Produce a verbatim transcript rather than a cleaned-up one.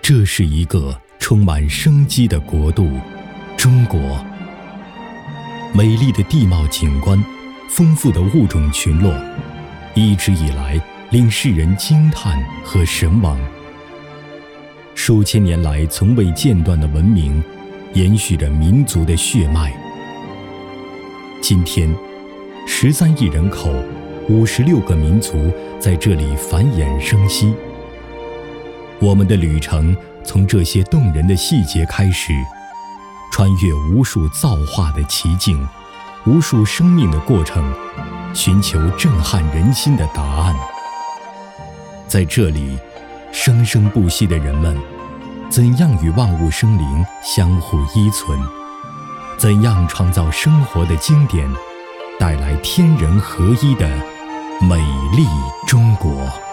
这是一个充满生机的国度——中国。美丽的地貌景观，丰富的物种群落，一直以来令世人惊叹和神往。数千年来从未间断的文明，延续着民族的血脉。今天，十三亿人口，五十六个民族在这里繁衍生息。我们的旅程从这些动人的细节开始，穿越无数造化的奇境，无数生命的过程，寻求震撼人心的答案。在这里，生生不息的人们怎样与万物生灵相互依存，怎样创造生活的经典，带来天人合一的美丽中国。